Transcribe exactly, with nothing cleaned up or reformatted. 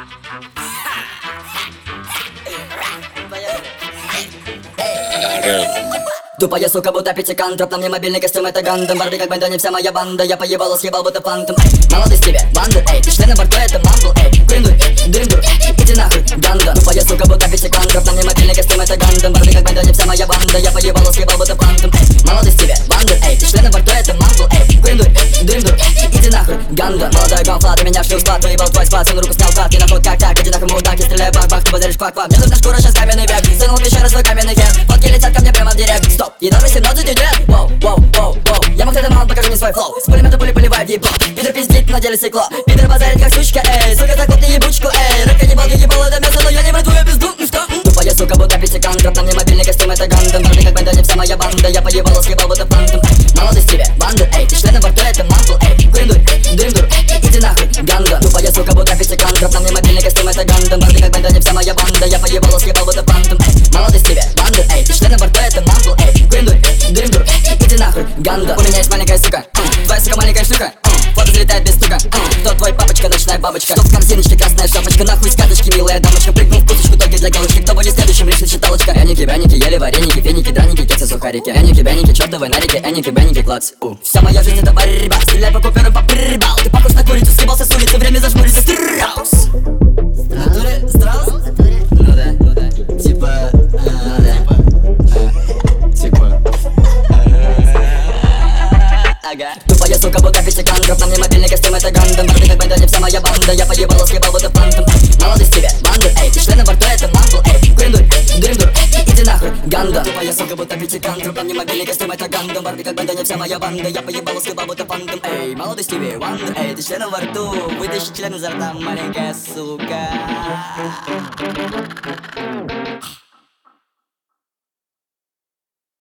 Тупая сука, будто пятикантроп. На мне мобильный костюм, это Гандам. Барби как банда, не вся моя банда. Я поебало, съебал, будто фантом. Молодость тебе, банда, эй. Ты член на борту, это мамбл, эй. Курендуй, дрындур, иди нахуй, ганда. Тупая сука, будто пятикантроп. На мне мобильный костюм, это Гандам. Барби как банда, не вся моя банда. Я поебало, съебал, будто фантом. Молодость тебе, банда, эй. Ты член на борту, это мамбл, эй. Курендуй, дрындур, иди нахуй, ганда. Молодой гонфла, ты меня в шлюз спад. Выебал твой спад, сын руку снял клад. Ты нахуй как так, иди нахуй, мудак. И стреляй бах-бах, ты позаришь квак-квак. Мне нужна шкура, сейчас каменный век. Сынул еще раз свой каменный хер. Фотки летят ко мне прямо в директ. Стоп, едва восемнадцать идет. Воу, воу, воу, воу. Я мог мал, покажи мне свой флоу. С пулемета пули поливай в ебло. Пидор пиздит, на деле стекло. Пидор базарит как сучка, эй. Сука, захлопни ебучку, эй. Рэп каннибал, я ебал это мясо, но я не брать твою пизду, ну что? Тупая сука, будто пятикантроп. На мне мобильный костюм, это Гандам. Барби как банда, не вся моя банда. Я поебал, съебал, будто фантом. Молодость тебе, банда, эй. Ты член на борту, это мамбл, эй. Курендуй, дрындур, иди нахуй, ганда. Тупая сука, будто пятикантроп. На мне мобильный костюм, это Гандам. Барби как банда, не вся моя банда. Я поебал, съебал, будто фантом. Молодость тебе, банда, эй. Ты член на борту, это мамбл, эй. Курендуй, дрындур, иди нахуй, ганда. У меня есть маленькая сука, твоя сука маленькая штука. Фото залетает без стука. Кто твой папочка, ночная бабочка? Что в корзиночке, красная шапочка. Нахуй сказочки, милая дамочка. Прыгнул в куточку только для галочки. Кто будет следующим, лишь считалочка. Эники, бяники, ели вареники, феники, драники, кексы, сухарики. Эники, бяники, чёртовы нарики. Эники, бяники, клац. У. Вся моя жизнь это борьба. Стреляй по куперу, попрыбал. Ты похож на курицу, съебался с улицы. Время зажмуриться, страус. Натуре, страус? Ну да, ну да. Типа, ну да. Типа. Ага. Тупая сука, будто пятикантроп. На мне мобильный костюм, это Гандам. Барби как банда, не вся моя банда. Я поебал, съебал, будто фантом. Молодость тебе, банда, эй. Ты член на борту, это мамбл, эй. Курендуй, дрындур, иди нахуй, ганда. Тупая сука, будто пятикантроп. На мне мобильный костюм, это Гандам. Барби как банда, не вся моя банда. Я поебал, съебал, будто фантом. Эй, молодость тебе, банда, эй. Ты член во рту. Вытащи член изо рта, маленькая сука.